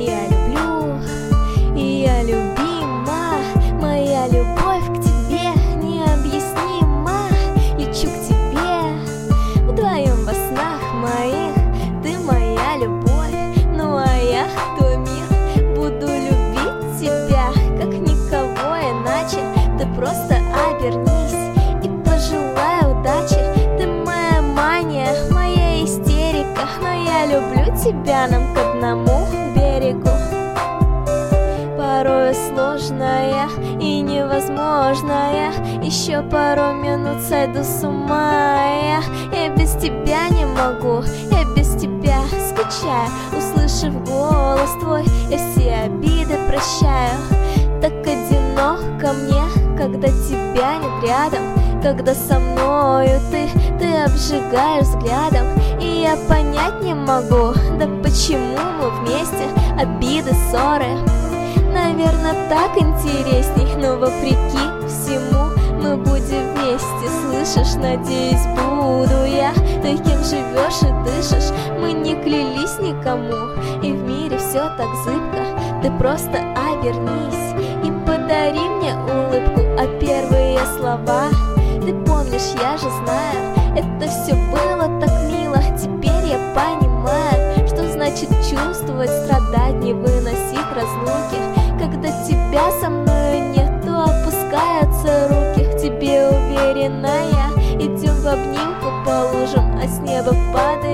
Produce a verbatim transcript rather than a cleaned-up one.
я люблю, и я любима. Моя любовь к тебе необъяснима. Лечу к тебе вдвоем во снах моих. Ты моя любовь, ну а я твой мир. Буду любить тебя, как никого иначе. Ты просто обернись и пожелай удачи. Ты моя мания, моя истерика, но я люблю тебя, нам к одному берегу. Порой сложная и невозможная, еще пару минут сойду с ума. Я, я без тебя не могу, я без тебя скучаю. Услышав голос твой, я все обиды прощаю. Так одиноко мне, когда тебя нет рядом. Когда со мною ты, ты обжигаешь взглядом. И я понять не могу, да почему мы вместе, обиды, ссоры. Наверное, так интересней, но вопреки всему мы будем вместе, слышишь? Надеюсь, буду я той, кем живешь и дышишь. Мы не клялись никому, и в мире все так зыбко. Ты просто обернись и подари мне улыбку. А первые слова, ты помнишь, я же знаю, это все было так мило. Теперь я понимаю, что значит чувствовать, страдать, не выносить разлуки. Когда тебя со мною нет, то опускаются руки. В тебе уверенная, идем в обнимку по лужам, а с неба падает